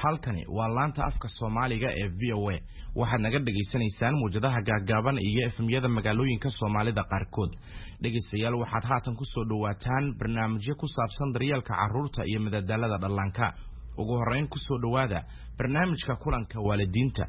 halkani waa laanta afka Soomaaliga ee VOA waxaad naga dhageysanaysaan muujadaha gaagaaban iyo efemyada magaalooyinka Soomaalida qaarkood dhageystayaal waxaad haatan ku soo dhawaataan barnaamijyo ku saabsan daryeelka carruurta iyo madadaalada dhallaanka ugu horeyn ku soo dhawaada barnaamijka kulanka waalidiinta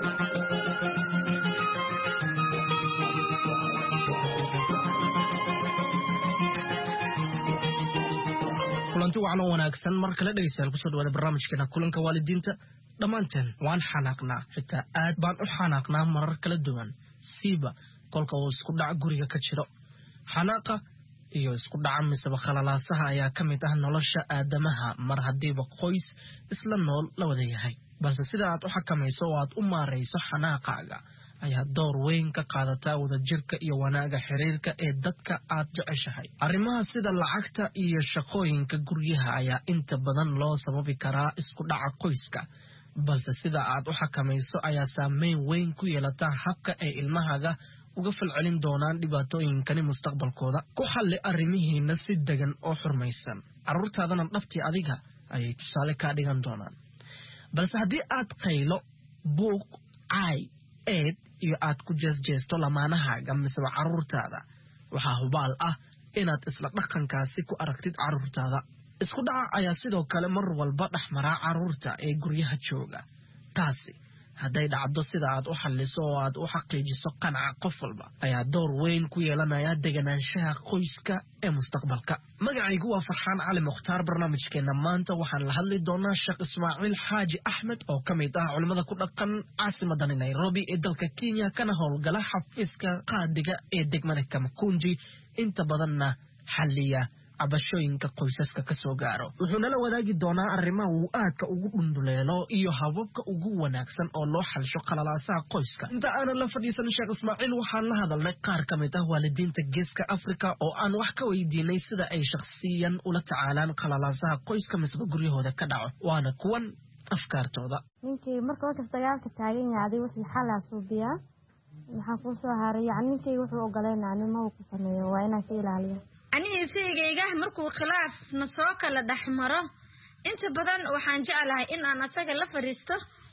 kulanti waxaan wanaagsan marka la dhageysan ku soo dhawaada barnaamijkeena kulanka waalidiinta dhamaanteen waan xanaaqnaa xitaa aad baan u xanaaqnaa marar kala duwan siiba kolka uu isku dhac guriga ka jiro xanaaqa iyo isku dhac misaba khalalaasaha ayaa ka mid ah nolosha aadamaha mar hadiiba qoys isla nool la wada yahay balse sida aad u xakamayso oo aad u maareyso xanaaqaaga ayaa door weyn ka qaadata wadajirka iyo wanaaga xiriirka ee dadka aad jeceshahay arrimaha sida lacagta iyo shaqooyinka guryaha ayaa inta badan loo sababi karaa isku dhaca qoyska balse sida aad u xakamayso ayaa saameyn weyn ku yeelata habka ay ilmahaaga uga falcelin doonaan dhibaatooyinkani mustaqbalkooda ku xalli arrimihiina si degan oo xurmaysan carruurtaadana dhabtii adiga ayay tusaale ka dhigan doonaan balse haddii aad qaylo buuq caay eed iyo aad ku jeesjeesto lamaanahaaga misaba carruurtaada waxaa hubaal ah inaad isla dhaqankaasi ku aragtid carruurtaada isku dhaca ayaa sidoo kale mar walba dhexmaraa carruurta ee guryaha jooga taasi hadday dhacdo sida aad u xalliso oo aad u xaqiijiso qanaca qof walba ayaa door weyn ku yeelanaya deganaanshaha qoyska ee mustaqbalka magacaygu waa Farxaan Cali Mukhtaar barnaamijkeena maanta waxaan la hadli doonaa Sheekh Ismaaciil Xaaji Axmed oo ka mid ah culimada ku dhaqan caasimadda Nairobi ee dalka Kenya kana howlgala xafiiska qaadiga ee degmada Kamakunji inta badanna xalliya cabashooyinka qoysaska ka soo gaaro wuxuuna la wadaagi doonaa arrimaha uu aadka ugu dhunduleelo iyo hababka ugu wanaagsan oo loo xalsho qalalaasaha qoyska inta aanan la fadhiisan Sheekh Ismaaciil waxaan la hadalnay qaar ka mid ah waalidiinta geeska Afrika oo aan wax ka weydiinay sida ay shakhsiyan ula tacaalaan qalalaasaha qoyska misba guryahooda ka dhaco waana kuwan afkaartooda ninkii marka uu dagaalka taagan yahay wixii xal ah suubiya waxaan ku soo haray ninkii wuxuu ogolaynaa inuu ku sameeyo waa inaan ka ilaaliyo aniga isagayga markuu khilaaf na soo kala dhaxmaro inta badan waxaan jecelahay in aan asaga la fariisto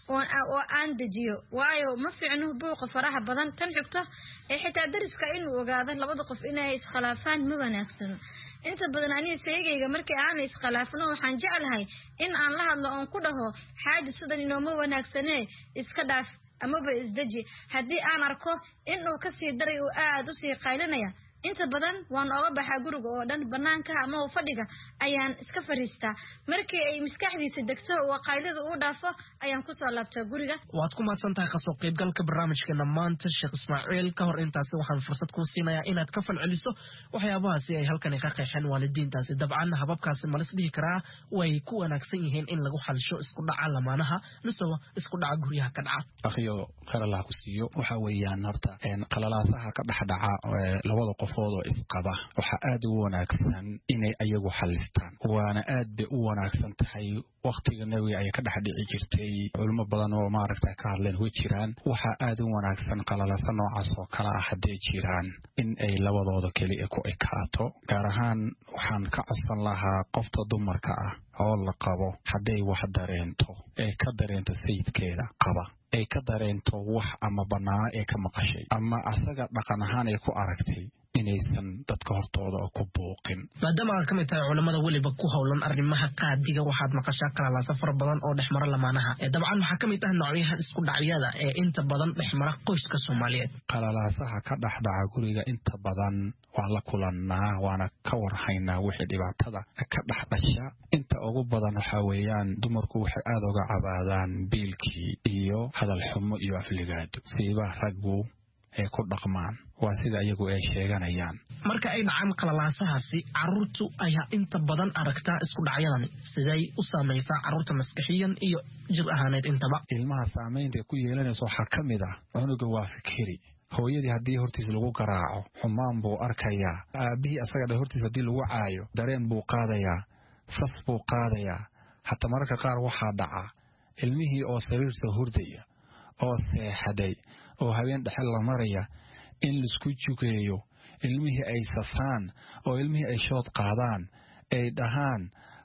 oo aan dejiyo waayo ma fiicno buuqa faraha badan tan xigto ee xitaa dariska inuu ogaado labada qof inay iskhilaafaan ma wanaagsano inta badan aniga isagayga markii aan iskhilaafno waxaan jecelahay in aan la hadlo oo ku dhaho xaaji sidan inoo ma wanaagsanee iska dhaaf amaba isdaji haddii aan arko inuu ka sii daray oo aad u sii qaylinaya inta badan waan oga baxaa guriga oo dhan banaanka ama fadhiga ayaan iska fariistaa markii ay maskaxdiisa degto oo qaylada uu dhaafo ayaan ku soo laabtaa guriga waad ku maadsantahay kasoo qaybgalka barnaamijkeena maanta Sheekh Ismaaciil ka hor intaas waxaan fursad ku siinayaa inaad ka falceliso waxyaabahaasi ay halkan ka qeexeen waalidiintaasi dabcan hababkaasi ma lisdhihi karaa way ku wanaagsan yihiin in lagu xalsho isku dhaca lamaanaha misoo isku dhaca guryaha ka dhaca akhiyo khayr Allah ku siiyo waxa weeyaan horta qalalaasaha ka dhaxdhaca labada qof oo isqaba waxa aad u wanaagsan inay ayagu xalistaan waana aad bay u wanaagsan tahay waqtiga nabiga ay ka dhaxdhici jirtay culimo badan oo maaragtay ka hadleen way jiraan waxa aad u wanaagsan qalalaasa noocaas oo kala ah haday jiraan in ay labadooda kali ku ekaato gaar ahaan waxaan ka codsan lahaa qofta dumarka ah oo la qabo haday wax dareento ee ka dareento sayidkeeda qaba ay ka dareento wax ama banaana ee ka maqashay ama asaga dhaqan ahaan ay ku aragtay inaysan dadka hortooda ku booqin maadaama aad ka mid tahay culimada waliba ku howlan arrimaha qaadiga waxaad maqashaa qalalaasa fara badan oo dhexmara lamaanaha dabcan waxaa ka mid ah noocyada isku dhacyada ee inta badan dhexmara qoyska Soomaaliyeed qalalaasaha ka dhaxdhaca guriga inta badan waa la kulannaa waana ka warhaynaa wixii dhibaatada ka dhaxdhasha inta ugu badan waxa weeyaan dumarku waxay aad uga cabaadaan biilkii iyo hadal xumo iyo afligaado siiba raggu ay ku dhaqmaan waa sida iyagu ay sheeganayaan marka ay dhacaan qalalaasahaasi carruurtu ayaa inta badan aragtaa isku dhacyadani siday u saamaysaa carruurta maskaxiyan iyo jir ahaaneed intaba ilmaha saameynta ku yeelanayso waxaa ka mid ah cunuga waa fikiri hooyadii haddii hortiis lagu garaaco xumaan buu arkayaa aabihii asaga hortiis haddii lagu caayo dareen buu qaadayaa fas buu qaadayaa hatta mararka qaar waxaa dhaca ilmihii oo sariirta hurdaya oo seexaday oo habeen dhaxal la maraya in lisku jugeeyo ilmihii ay sasaan oo ilmihii ay shood qaadaan ay dhahaan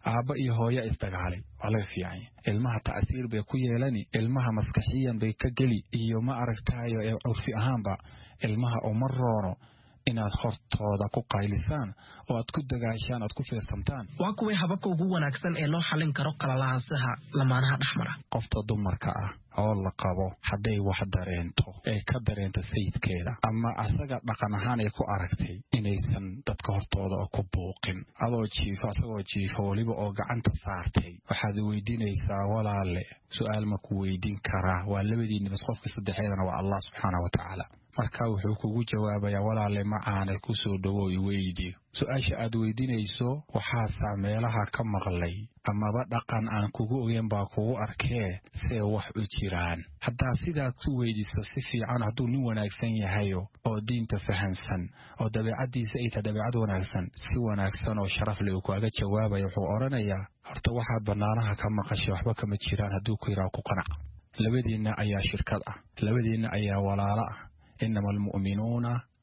aabba iyo hooyo isdagaalay waa laga fiican ilmaha ta'siir bay ku yeelani ilmaha maskaxiyan bay ka geli iyo ma aragtaayo ee curfi ahaanba ilmaha uma roono inaad hortooda ku qaylisaan oo aad ku dagaashaan aad ku fiirsantaan. waa kuway hababka ugu wanaagsan ee loo xalin karo qalalaasaha lamaanaha dhexmara. qofta dumarka ah oo la qabo hadday wax dareento ee ka dareento sayidkeeda ama asaga dhaqan ahaan ay ku aragtay inaysan dadka hortooda oo ku buuqin adoo jiifo asagoo jiifo waliba oo gacanta saartay waxaad weydiinaysaa walaale su'aal ma ku weydiin karaa waa labadiinna bas qofka saddexeedana waa Allah subxaanahu wa ta'ala marka wuxuu kugu jawaabayaa walaale macaana ku soo dhawow i weydii su'aasha aad weydiinayso waxaa meelaha ka maqlay amaba dhaqan aan kugu ogeyn baa kugu arkee see wax u jiraan haddaa sidaa ku weydiiso si fiican hadduu nin wanaagsan yahay oo diinta fahansan oo dabeecadiisa ay tahay dabeecad wanaagsan si wanaagsan oo sharaf leh uu kaaga jawaabayo wuxuu oranayaa horta waxaad bannaanaha ka maqashay waxba kama jiraan hadduu ku yidhaha ku qanac labadiinna ayaa shirkad ah labadiinna ayaa walaalo ah إنما المؤمنون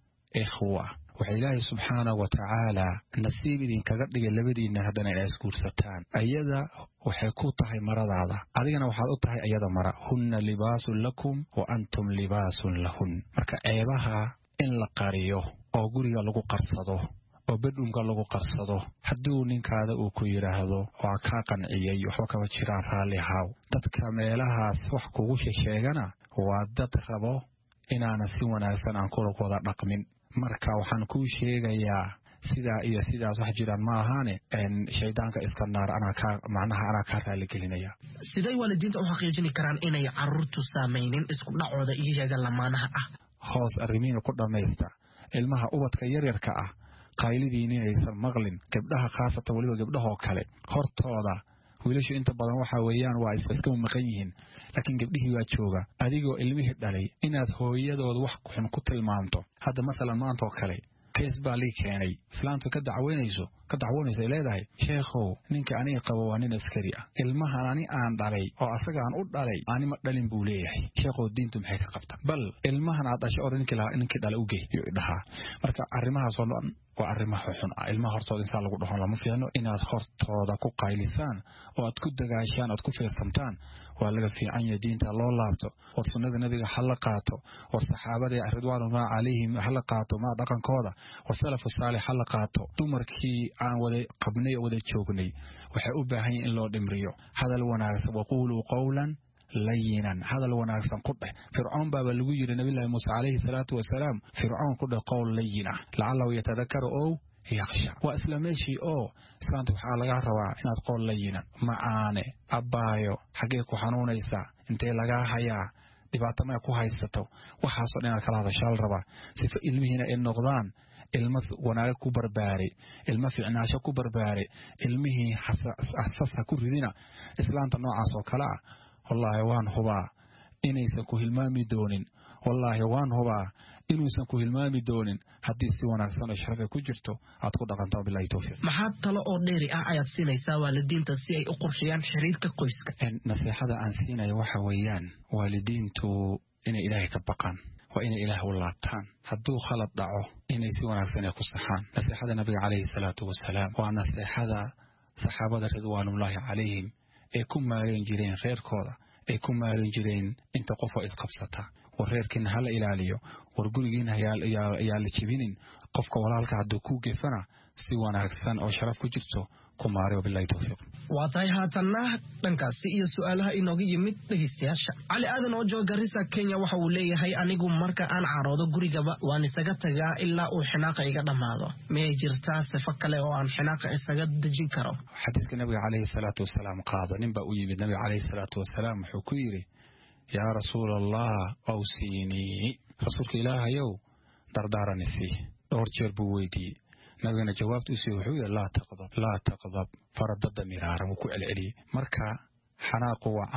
إخوة وإلهي سبحانه وتعالى نصيب إذن كقدق اللبدي إن هدنا إلى أسكور ستان أيضا وحيكوطها مرض هذا أذينا وحاططها أيضا مرض هن لباس لكم وأنتم لباس لهن مركا أيبها إن لقاريو أو قرية لغو قرصده oo bedunka lagu qarsado hadduu ninkaada uu ku yiraahdo waa ka qanciyay waxa ka jiraan raali haaw dadka meelahaas wax kugu sheegana waa dad rabo inaana si wanaagsan aan kula wada dhaqmin marka waxaan ku sheegayaa sidaa iyo sidaas wax jiraan ma ahaane shaydaanka iska naar ana ka raali gelinaya. siday waalidiinta u xaqiijin karaan inay carruurtu saameynin isku dhacooda iyaga lamaanaha ah hoos arrimiina ku dhamaysta ilmaha ubadka yaryarka ah qaylidiina aysan maqlin gabdhaha khaasatan waliba gabdhaha kale hortooda wiilashu inta badan waxa weeyaan waa iska maqan yihiin laakiin gabdhihii waa jooga adigoo ilmihii dhalay inaad hooyadooda wax xun ku tilmaamto hadda masalan maanta oo kale kees baa lii keenay islaantu ka dacwoonayso ay leedahay sheekhow ninka aniga qabo waa nin askari ah ilmahan ani aan dhalay oo asaga aan u dhalay ani ma dhalin buu leeyahay sheekhow diintu maxay ka qabtaa bal ilmahan aad dhashay oo ninkii dhalay u geeyo dhaha marka arrimahaas oo dhan waa arrimaha xun ah ilmaha hortooda insa lagu dhaxon lama fiicno inaad hortooda ku qaylisaan oo aad ku dagaashaan aad ku fiirsantaan waa laga fiican yahay diinta loo laabto war sunnada nabiga hal qaato war saxaabada ridwaanullah calayhim hal qaato ma dhaqankooda war salafu saalix hal qaato dumarkii aan wada qabnay wada joognay waxay u baahan yihiin in loo dhimriyo hadal wanaagsan waqulu qawlan layinan hadal wanaagsan ku dheh fircoon baa lagu yiri nabiga Muuse calayhi salaatu wasalaam fircoon ku dheh qowl layina la'allahu yatadakkaru oo yakhsha wa islaamashi oo islaanta waxa laga rabaa inaad qowl layinan macaane abaayo xagee ku xanuunaysa intee laga hayaa dhibaato ma ku haysato waxaas oo dhan kala hadashaal raba sifa ilmihiina ay noqdaan ilma wanaag ku barbaari ilma fiicnaasho ku barbaari ilmihii xasaasa ku ridina islaanta noocaas oo kala wallahi waan hubaa inaysan ku hilmaami doonin wallahi waan hubaa inuusan ku hilmaami doonin haddii si wanaagsan oo sharaf ku jirto aad ku dhaqanto billahi tawfiiq. maxaa talo oo dheeri ah ayaad siinaysaa waalidiinta si ay u qorshiyaan xiriirka qoyska? nasiixada aan siinayo waxa weeyaan waalidiintu inay ilaahay ka baqaan waa inay ilaahay u laabtaan hadduu khalad dhaco inay si wanaagsan ku saxaan nasiixada nabiga calayhi salaatu wasalaam waa nasiixada saxaabada ridwaanullaahi calayhim ay ku maareen jireen reerkooda ay ku maareen jireen inta qof oo isqabsata war reerkiina hala ilaaliyo war gurigiina ayaa la jibinin qofka walaalka hadduu ku gefana si wanaagsan oo sharaf ku jirto ku maariyo billahi tawfiiq. waa tahay haatanna dhankaasi iyo su'aalaha inooga yimid dhegeystayaasha. cali aadan oo jooga Garissa Kenya waxa uu leeyahay anigu marka aan caroodo gurigaba waan isaga tagaa ilaa uu xinaaqa iga dhamaado miyay jirtaa sifo kale oo aan xinaaqa isaga dejin karo? xadiiska nabiga calayhi salaatu wasalaam qaado ninba u yimid nabiga calayhi salaatu wasalaam wuxuu ku yiri yaa rasuulallah awsiini rasuulka ilaahayow dardaaranisi dhowr jeer buu weydiiyey nabigana jawaabtiisu wuxuu yiri laa taqdab faradada miraara wuu ku celceliyey marka xanaaqu waa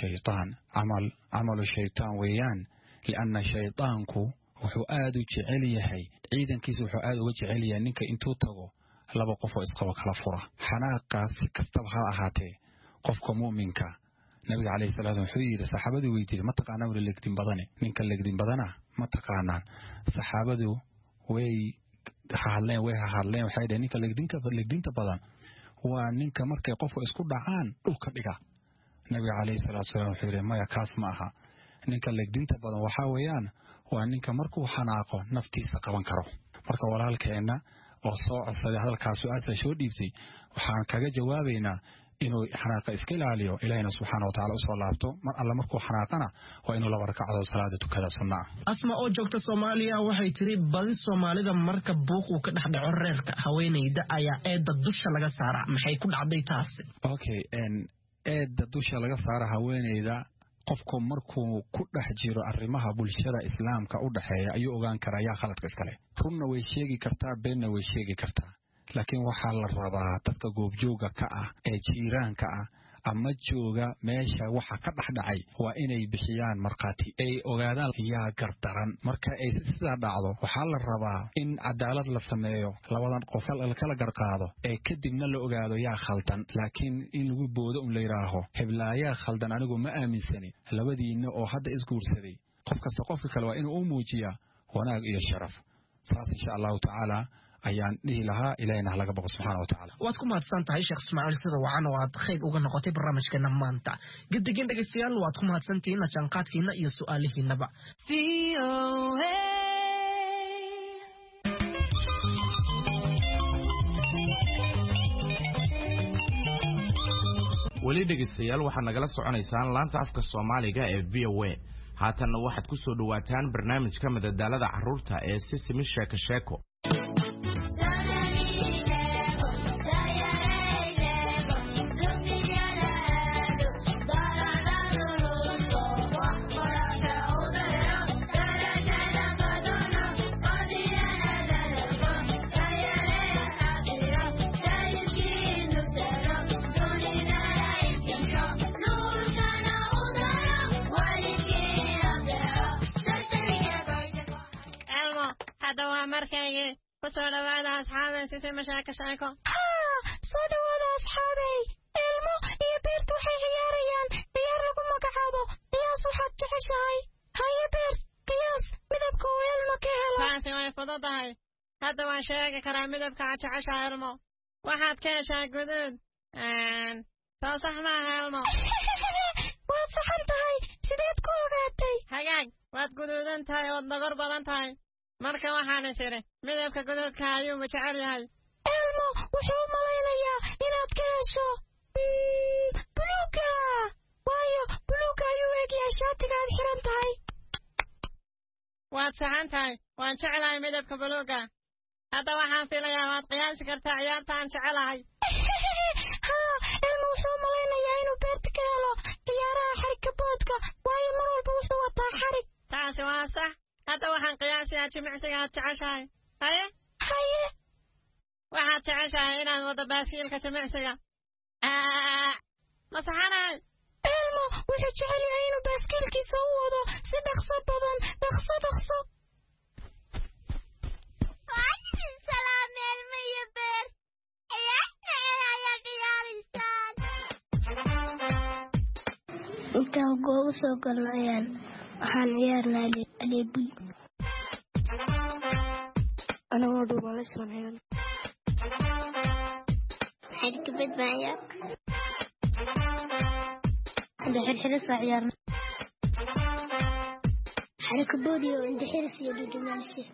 camalu shaytaan weeyaan lianna shaytaanku wuxuu aad u jecel yahay ciidankiisa wuxuu aad uga jecel yahay ninka intuu tago laba qof oo isqaba kala fura xanaaqaas kastaba ha ahaatee qofka mu'minka nabiga calayhi salaatu wuxuu yiri saxaabadu weydiiyay ma taqaanaa wala legdin badane ninka legdin badana ma taqaanaan saxaabadu way hadleen waxay dhahay ninka legdinta badan waa ninka markay qofku isku dhacaan dhulka dhiga nabiga calayhi salaatu wasalaam wuxuu yidhi maya kaas ma aha ninka legdinta badan waxaa weeyaan waa ninka markuu xanaaqo naftiisa qaban karo marka walaalkeenna oo soo codsaday hadalkaas su-aasha soo dhiibtay waxaan kaga jawaabaynaa inuu xanaaqa iska ilaaliyo ilaahina subxaana wa tacaala usoo laabto mar alla markuu xanaaqana waa inuu laba ragcadood salaada tukada sunna ah asma oo joogta Soomaaliya waxay tiri badi Soomaalida marka buuq uu ka dhaxdhaco reerka haweeneyda ayaa eedda dusha laga saaraa maxay ku dhacday taasi okay eedda dusha laga saara haweeneyda qofku markuu ku dhex jiro arrimaha bulshada islaamka u dhaxeeya ayuu ogaan karaa yaa khaladka iskale runna way sheegi kartaa beenna way sheegi kartaa laakiin waxaa la rabaa dadka goobjooga ka ah ee jiiraanka ah ama jooga meesha waxa ka dhaxdhacay waa inay bixiyaan markhaati ay ogaadaan yaa gardaran marka ay sidaa dhacdo waxaa la rabaa in cadaalad la sameeyo labadan qof la kala garqaado ee kadibna la ogaado yaa khaldan laakiin in lagu boodo la yiraaho heblaayaa khaldan anigu ma aaminsani labadiina oo hadda isguursaday qof kasta qofka kale waa inuu u muujiyaa wanaag iyo sharaf saas insha Allah ta'ala ayaan dhihi lahaa ilaahina laga baqo subxaanahu wa ta'ala waad ku mahadsan tahay sheekh Ismaaciil sida wacan oo aad khayr uga noqotay barnaamijkeena maanta gidigin dhageystayaal waad ku mahadsantihiin la jaanqaadkiina iyo su'aalihiinaba weli dhegeystayaal waxaad nagala soconaysaan laanta afka Soomaaliga ee VOA haatanna waxaad ku soo dhawaataan barnaamijka madadaalada carruurta ee Sisimi Sheeko Sheeko markayga ku soo dhawaada asxaabay Sisimi Sheeko Sheeko soo dhawaada asxaabay ilmo iyo beertu waxay ciyaarayaan ciyaar lagu magacaabo qiyaas waxaad jeceshahay haye beer qiyaas midabka uu ilmo ka helo taasi way fududahay hadda waan sheegi karaa midabka aad jeceshahay ilmo waxaad ka heshaa guduud soo sax maaha ilmo waad saxan tahay sideed ku ogaatay hagaag waad guduudan tahay ood nagor badan tahay marka waxaan isiri midabka guduudka ayuu ma jecel yahay ilmo wuxuu malaynayaa inaad ka hesho buluuga waayo buluuga ayuu eegyahay shaatiga aad xiran tahay waad saxan tahay waan jecelahay midabka buluuga hadda waxaan filayaa waad qiyaasi kartaa ciyaarta aan jecelahay ilmo wuxuu malaynayaa inuu beerta ka helo ciyaaraha xarigka boodka waayo mar walba wuxuu wataa xarig taasi waa sax hadda waxaan qiyaasiyaa jimicsiga aad jeceshahay haye waxaad jeceshahay inaad wado baaskiilka jimicsiga ma saxanahay ilmo wuxuu jecel yahay inuu baaskiilkiisa u wado si dhaqso badan dhaqso salaam ilmo iyo beer ciyaarta ayaa ciyaaraysaan intaan goobo soo galno waxaan ciyaarnaa aleebuy anagoo dhuumaala soonhegan xadkabad baaya hadda xirxirisoo ciyaarna xarikaboodiyo indhaxiris iyo dhudhumaalshe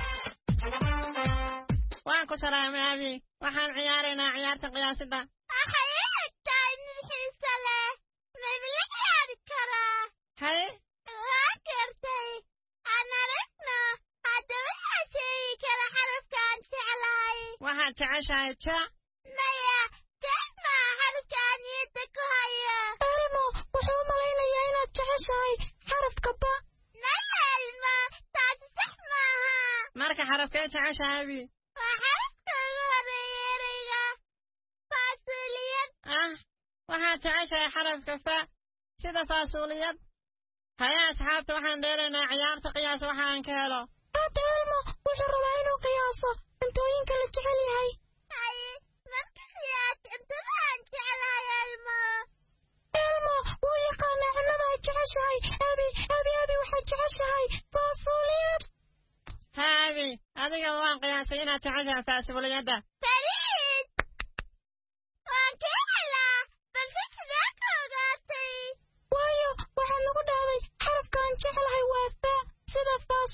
waan ku salaamay abi waxaan ciyaaraynaa ciyaarta qiyaasida waxay egtahay mid xiisa leh mabla ciyaari karaa haye waa gartay aan aragno hadda waxaa sheegi kara xarafkaan jeclahay waxaad jeceshahay ja maya ja maa xarafkaan niyadda ku haya ilmo wuxuu malaynayaa inaad jeceshahay xarafka ba maya ilma taasi sax maaha marka xarafkee jeceshahay abi waa xarafka ugu horeeya ereyga faasuuliyad waxaad jeceshahay xarafka fa sida faasuuliyad haye asxaabta waxaan dheeraynaa ciyaarta qiyaas waxaan ka helo hadda ilmo wuxuu rabaa inuu qiyaaso cuntooyinka la jecel yahay haye marka qiyaas cuntadaan jeclahay ilmo wuu yaqaanaa cunnada aad jeceshahay abi waxaad jeceshahay faasuuliyad abi adiga waan qiyaasay inaad jeceshahay faasuuliyadda fariid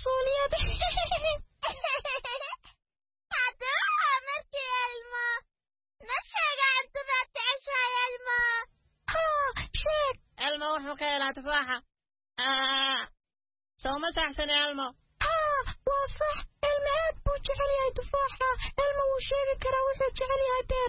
masuuliyad. haddaba markii Elmo ma sheega cuntabaad jeceshahay Elmo haa sheeg Elmo wuxuu ka helaa tufaaxa soo ma saxsan Elmo haa waa sax Elmo aad buu jecel yahay tufaaxa Elmo wuu sheegi karaa wuxuu jecel yahay beer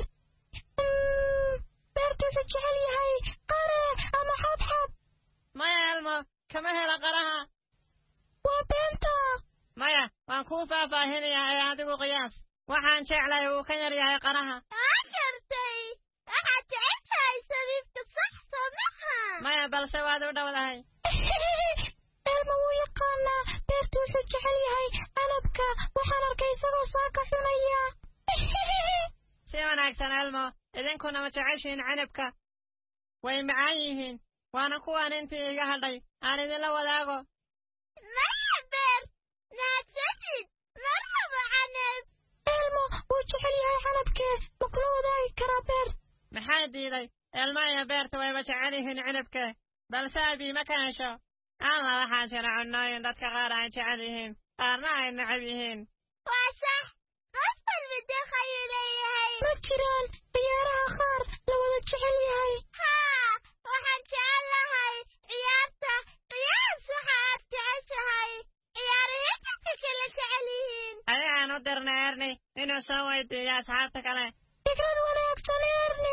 beertu wuxuu jecel yahay qare ama xabxab maya Elmo kama hela qaraha waa beenta maya waan kuu faahfaahinayaa ee adigu qiyaas waxaan jeclahay uu ka yar yahay qaraha gartay waxaad jeceshahay sabiibka sax soo maha maya balse waad u dhowdahay Elmo wuu yaqaanaa beertu wuxuu jecel yahay canabka waxaan arkay isagoo saaka xunaya si wanaagsan Elmo idinkuna ma jeceshiin canabka way macaan yihiin waana kuwaan intii iga hadhay aan idinla wadaago maya beer naadsadid marhaba canab Elmo wuu jecel yahay canabkee ma kula wadaagi karaa beer maxaa diiday Elmo iyo beerta wayba jecel yihiin canabka balse abi ma ka hesho ama waxaa jira cunnooyin dadka qaar ay jecel yihiin qaarna ay necab yihiin waa sax qof walba deeq ayuu leeyahay ma jiraan ciyaaraha qaar la wada jecel yahay haa waxaan jecel lahay ciyaarta qiyaas waxa aad jeceshahay ciyaarihii dadka kale jecel yihiin ayagaan u dirnay Erni inuu soo weydiiyo asxaabta kale fikrad wanaagsan Erni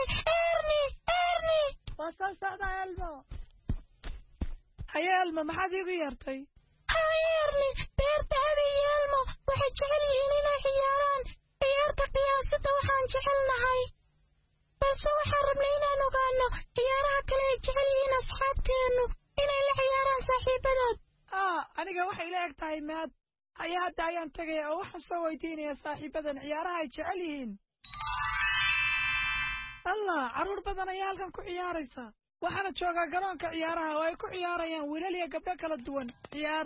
waa soo socda Elmo haye Elmo maxaad iigu yeertay haye Erni beerta abi iyo Elmo waxay jecel yihiin inay ciyaaraan ciyaarta qiyaasada waxaan jecelnahay balse waxaan rabnay inaan ogaano ciyaaraha kale ay jecel yihiin asxaabteennu inay la ciyaaraan saaxiibadood aniga waxay la eg tahay maad haye hadda ayaan tegaya oo waxaan soo weydiinaya saaxiibadan ciyaaraha ay jecel yihiin allah carruur badan ayaa halkan ku ciyaaraysa waxaana joogaa garoonka ciyaaraha oo ay ku ciyaarayaan wiilal iyo gabdho kala duwan ciyaar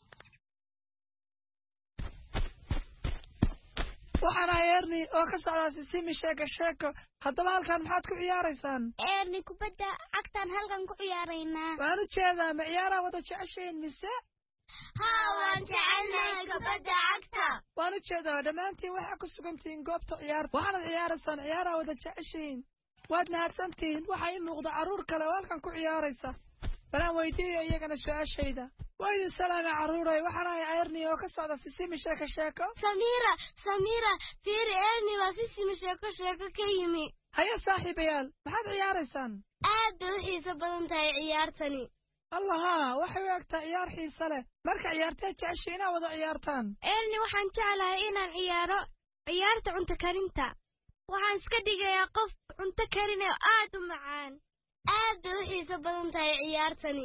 waxaan ahay Erni oo ka socdaa sisimi sheeko haddaba halkan maxaad ku ciyaaraysaan Erni kubadda cagtaan halkan ku ciyaaraynaa waan u jeedaa ma ciyaaraha wada jeceshiin mise haa waan jecelnahay kubadda cagta waan u jeedaa dhammaantiin waxaa ku sugantihiin goobta ciyaarta waxaanad ciyaaraysaan ciyaaraha wada jeceshiin waad mahadsantihiin waxaa ii muuqda carruur kale oo halkan ku ciyaaraysa balaan weydiiyo iyagana su-aashayda waa idin salaama carruuray waxaan ahay Erni oo ka socda sisimi sheeko Samira fiiri Erni waa sisimi sheeko ka yimi haye saaxiibayaal maxaad ciyaaraysaan aad bay u xiiso badan tahay ciyaartani allaha waxay u egtaa ciyaar xiise leh marka ciyaartee jeceshiin inaad wada ciyaartaan Erni waxaan jeclahay inaan ciyaaro ciyaarta cunto karinta waxaan iska dhigayaa qof cunto karin oo aad u macaan aad bay u xiiso badan tahay ciyaartani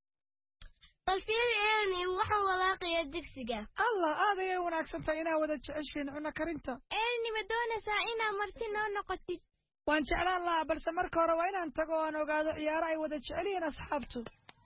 bal fiiri Erni waxaan walaaqayaa digsiga allah aad ayay wanaagsan tahay inaad wada jeceshiin cunno karinta Erni ma doonaysaa inaad marti noo noqotid waan jeclaan lahaa balse marka hore waa inaan tago oo aan ogaado ciyaaro ay wada jecel yihiin asxaabtu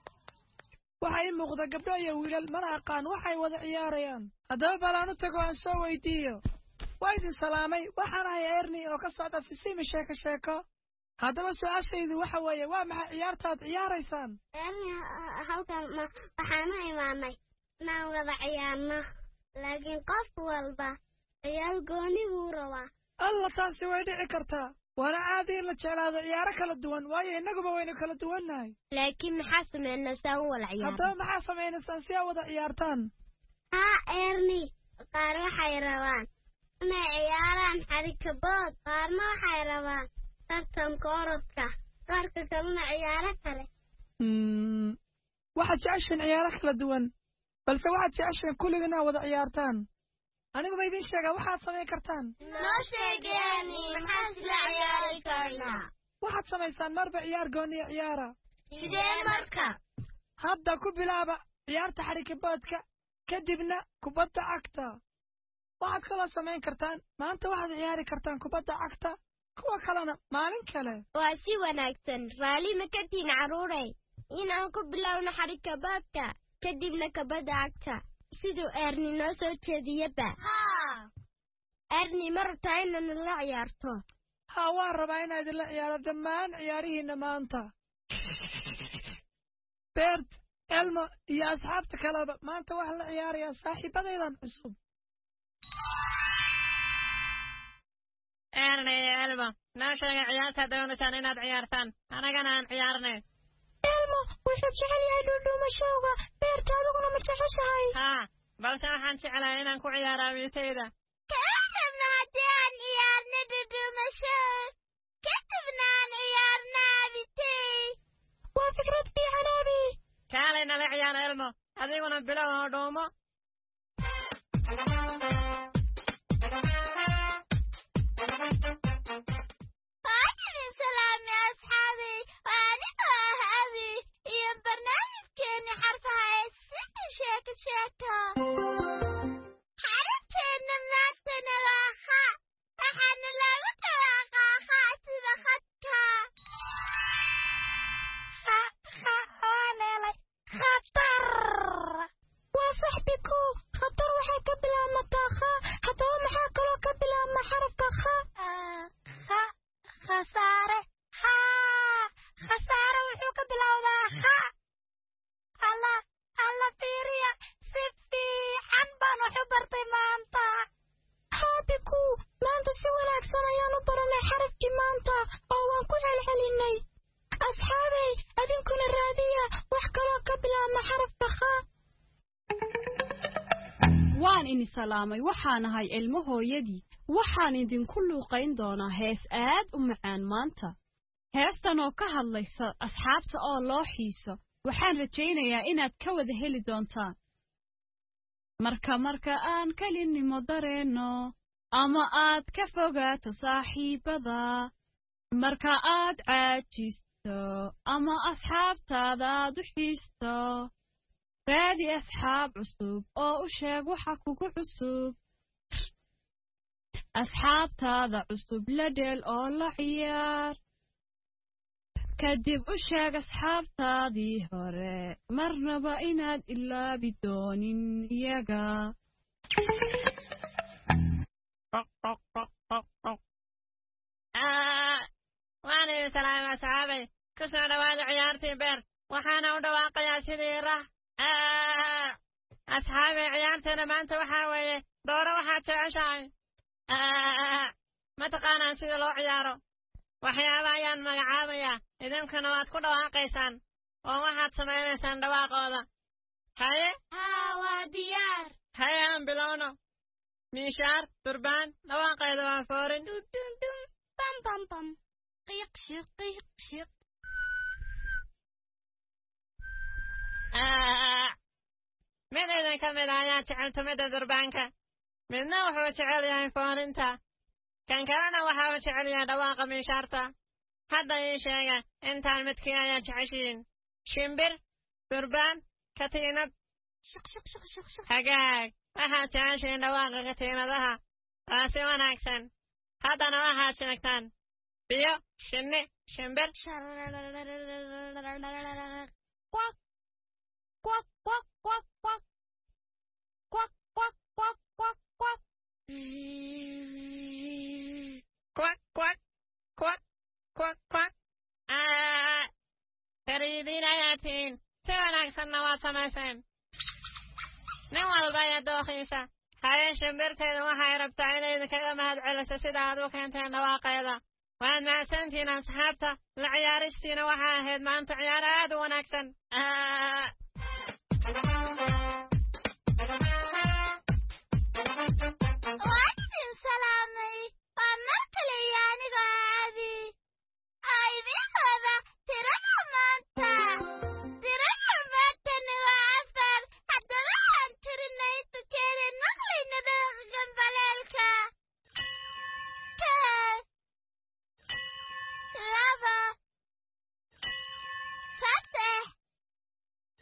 waxaa ii muuqda gabdho iyo wiilal mana aqaan waxay wada ciyaarayaan haddaba balaan u tago aan soo weydiiyo waa idin salaamay waxaan ahay Erni oo ka socda sisimi sheeko haddaba su-aashaydu waxa weeye waa maxay ciyaartaad ciyaaraysaan Erni halkan waxaan u imaanay inaan wada ciyaarno laakiin qof walba ciyaar gooni buu rabaa alla taasi way dhici kartaa waana caadi in la jeclaado ciyaaro kala duwan waayo innaguba waynu kala duwannahay laakiin maxaa sameynaa saan u wada ciyaarno haddaba maxaa samaynaysaan si aad wada ciyaartaan haa Erni qaar waxay rabaan inay ciyaaraan xarikabood qaarna waxay rabaan tartanka orodka qaarka kalena ciyaaro kale waxaad jeceshiin ciyaaro kala duwan balse waxaad jeceshiin kulliga inaad wada ciyaartaan aniguba idiin sheegaa waxaad samayn kartaan noo sheeg Erni maxaan isla ciyaari karnaa waxaad samaysaan marba ciyaar gooniya ciyaara sidee marka hadda ku bilaaba ciyaarta xarikaboodka kadibna kubadda cagta waxaad kaloo samayn kartaan maanta waxaad ciyaari kartaan kubadda cagta kuwa kalena maalin kale waa si wanaagsan raalli ma ka tihin carruuray inaan ku bilowno xarikaboodka kadibna kubadda cagta siduu Erni noo soo jeediyaba haa Erni ma rabtaa inaad nala ciyaarto haa waan rabaa inaad idinla ciyaaro dhammaan ciyaarihiinna maanta beert elmo iyo asxaabta kaleba maanta waxaa la ciyaarayaa saaxiibadaydan cusub. Ernie iyo elmo noo sheega ciyaarta doonaysaan inaad ciyaartaan anagana aan ciyaarnay. elmo wuxuu jecel yahay dhuudhuumashowga beerta adiguna ma jeceshahay? haa balse waxaan jeclahay inaan ku ciyaaro abiitayda. kadibna haddii aan ciyaarna dhuudhuumashow kadibna aan ciyaarna abitay. waa fikrad fiican abi. kaalay nala ciyaaro elmo adiguna bilow oo dhuumo. waakidin salaamay asxaabi waa anigoo ah abi iyo barnaamijkeeni xarfaha ee sida sheeko sheeko. xarafteena maantana waa kha waxaana loogu dhawaaqaa kha sida khadka. waa leelay khatar. waa saxbiku khatar waxay ka bilaabmataa kha haddaba maxaa kaloo ka bilaabma xarafka kha? khasaare khasaare wuxuu ka bilowdaa kha. alla fiiriya si fiican baan wax u bartay maanta. haabiku maanta si wanaagsan ayaan u baranay xarafkii maanta oo waan ku celcelinay. asxaabey adinkuna raadiya wax kaloo ka bilaabma xarafka kha. waan ini salaamay waxaan ahay ilmo hooyadii waxaan idinku luuqayn doonaa hees aad u macaan maanta. heestan oo ka hadlaysa asxaabta oo loo xiiso waxaan rajaynayaa inaad ka wada heli doontaan. marka aan kelinimo dareenno ama aad ka fogaato saaxiibada marka aad caajisto ama asxaabtaadaad u xiisto raadi asxaab cusub oo u sheeg waxa kugu cusub. asxaabtaada cusub la dheel oo la ciyaar kadib u sheeg asxaabtaadii hore marnaba inaad ilaabi doonin iyaga. waan idin salaamay asxaabay ku soo dhawaada ciyaartii beer waxaana u dhawaaqayaa sidii rah. asxaabay ciyaarteena maanta waxaa weeye dooro waxaad jeceshahay. ma taqaanaan sida loo ciyaaro waxyaaba ayaan magacaabayaa idinkuna waad ku dhawaaqaysaan oo waxaad samaynaysaan dhawaaqooda. haye waa diyaar. haye aan bilowno. miishaar durbaan dhawaaqeeda waa foorin. dum bam bam bam qiiq shiq qiiq shiq. mid idin ka mid ayaa jecel tumidda durbaanka midna wuxuu jecel yahay foorinta kan kalena waxa uu jecel yahay dhawaaqa miishaarta. hadda ii sheega intaan midkii ayaa jeceshiin shimbir durbaan katiinad. hagaag waxaad jeceshiin dhawaaqa katiinadaha waa si wanaagsan. haddana waxaad sheegtaan biyo shinni shimbir. kwak kwak kwak kwak kwak kwak kwak kwak kwak kwak. kwak kwak kwak kwak kwak. fariidiin ayaa tihiin si wanaagsanna waad samayseen. nin walba ayaa dooqiisa. haye shimbirteedu waxay rabtaa inay idinkaga mahad celiso sida aad u keenteen dhawaaqeeda. waad mahadsantihiin asxaabta la ciyaaristiina waxaa ahayd maanta ciyaar aad u wanaagsan. waan idin salaamay waa mar kale iyo anigoo abi oo idin wada tirada maanta. tirada maantana waa 4 haddaba aan tirinay tukeeda naqlayna dhooqa gambaleelka. 1 2 3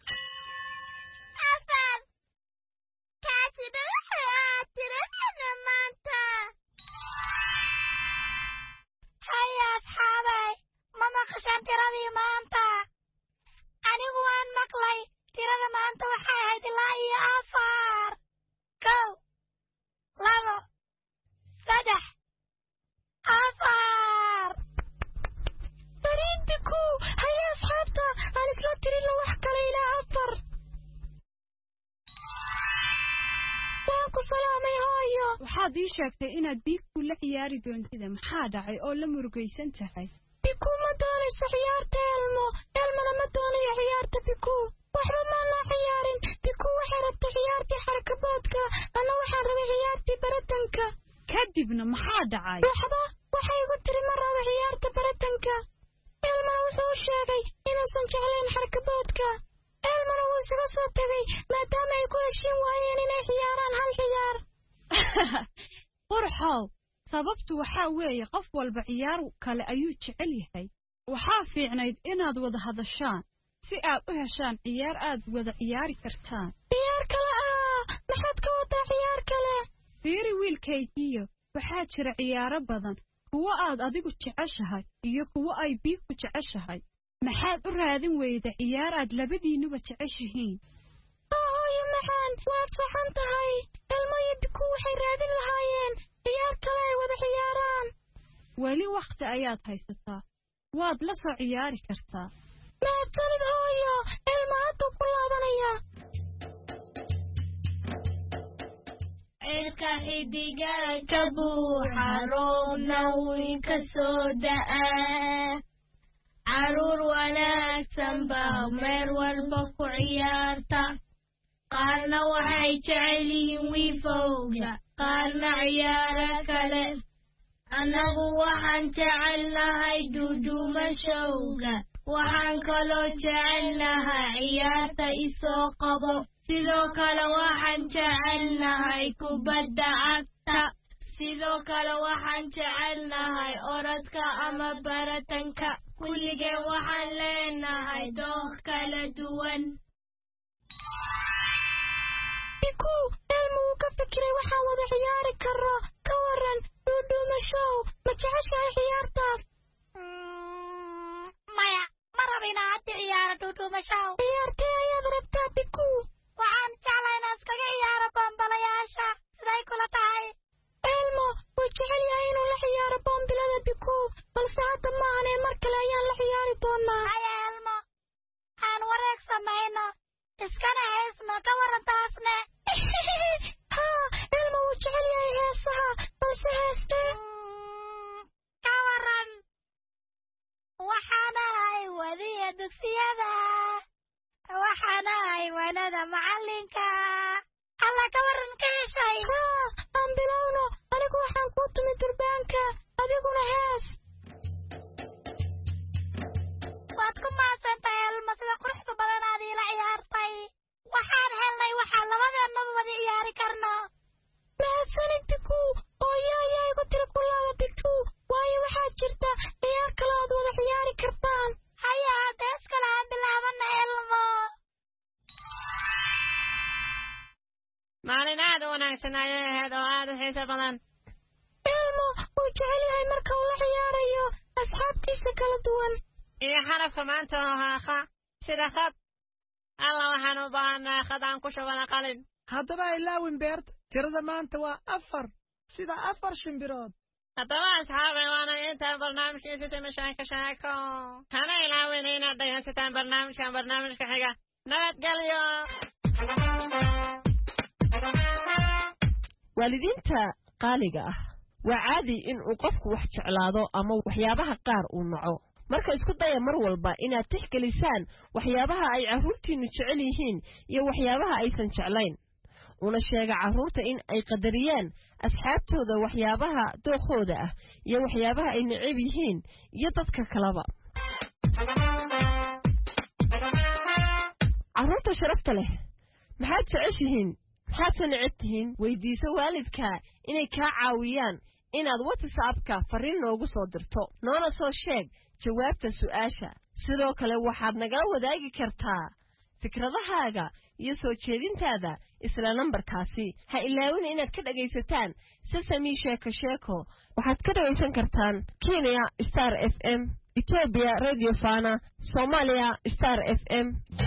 ku salaamay hooyo. waxaad ii sheegtay inaad biku la ciyaari doontida maxaa dhacay oo la murugaysan tahay biku ma doonayso ciyaarta elmo elmona ma doonayo ciyaarta biku waxba ma la ciyaarin biku waxay rabtay ciyaartii xarakaboodka ana waxaan rabay ciyaartii baratanka kadibna maxaa dhacay waxba waxay igu tiri ma rabo ciyaarta baratanka elmona wuxuu sheegay inuusan jeclayn xarakaboodka elmona wuu isaga soo tagay maadaama ay ku heshiin waayeen inay ciyaaraan hal ciyaar qurxow sababtu waxaa weeye qof walba ciyaar kale ayuu jecel yahay waxaa fiicnayd inaad wada hadashaan si aad u heshaan ciyaar aad wada ciyaari kartaan ciyaar kale maxaad ka wadaa ciyaar kale fiiri wiilkaygiyo waxaa jira ciyaaro badan kuwo aad adigu jeceshahay iyo kuwo ay biiku jeceshahay maxaad u raadin weyda ciyaar aad labadiinuba jeceshihiin hooyo maxaan waad saxan tahay elmo iyo biku waxay raadin lahaayeen ciyaar kale ay wada ciyaaraan weli wakhti ayaad haysataa waad la soo ciyaari kartaa mahadsanid hooyo elmo hadduu ku laabanaya cirka xidiga ka buuxa roobna wuu ka soo da'aa caruur wanaagsan baa meel walba ku ciyaarta qaarna waxay jecel yihiin wiifowga qaarna ciyaaro kale annagu waxaan jecelnahay duuduumashowga waxaan kaloo jecelnahay ciyaarta isoo qabo sidoo kale waxaan jecelnahay kubadda cagta sidoo kale waxaan jecelnahay orodka ama baratanka kulligeen waxaan leenahay dooq kala duwan biku elmo wuu ka fikiray waxaan wada ciyaari karo ka waran duuduumashow ma jeceshahay ciyaartaas maya ma raba inaa haddi ciyaaro duuduumashow ciyaartee ayaad rabtaa biku waxaan jeclaa inaan iskaga ciyaaro bombalayaasha siday kula tahay elmo wuu jecel yahay inuu la ciyaaro boombilada biku balse hadda maahanee mar kale ayaan la ciyaari doonaa haya elmo aan wareeg samayno iskana heesno ka waran taasne haa elmo wuu jecel yahay heesaha balse heestee ka waran waxaan ahay wadiya dugsiyada waxaan ahay wanada macallinka alla ka waran ka heshay aan bilowno anigu waxaan kuu tumi durbaanka adiguna hees waad ku mahadsantahay elmo sida quruxda badan aad iila ciyaartay waxaan helnay waxaan labadeennaba wada ciyaari karno mahadsanid biku ooyo ayaa igu tiri ku laaba biku waayo waxaa jirta ciyaar kale ood wada ciyaari kartaan haya hadda iskale aan bilaabana elmo maalin aad u wanaagsan ayay ahayd oo aad u xiiso badan elmo wuu jecel yahay marka uu la ciyaarayo asxaabtiisa kala duwan iyo xarafka maanta oo haaqa sida khad alla waxaan u baahannahay khad aan ku shubana qalin haddaba ilaawin beerta tirada maanta waa 4 sida 4 shimbirood haddaba asxaabay waana intaan barnaamijkiisa simishaanka sheeko hana ilaawin inaad dhegaysataan barnaamijka xiga nabadgelyo waalidiinta qaaliga ah waa caadi in uu qofku wax jeclaado ama waxyaabaha qaar uu naco marka isku daya mar walba inaad tixgelisaan waxyaabaha ay carruurtiinnu jecel yihiin iyo waxyaabaha aysan jeclayn una sheega carruurta in ay qadariyaan asxaabtooda waxyaabaha dookooda ah iyo waxyaabaha ay necab yihiin iyo dadka kaleba carruurta sharafta leh maxaad jeceshihiin maxaadse necab tihiin weydiiso waalidka inay kaa caawiyaan inaad WhatsApp-ka fariin noogu soo dirto noona soo sheeg jawaabta su'aasha sidoo kale waxaad nagala wadaagi kartaa fikradahaaga iyo soo jeedintaada isla nambarkaasi ha ilaawin inaad ka dhagaysataan Sesame Sheeko waxaad ka dhagaysan kartaan Kenya Star FM Ethiopia Radio Fana Somalia Star FM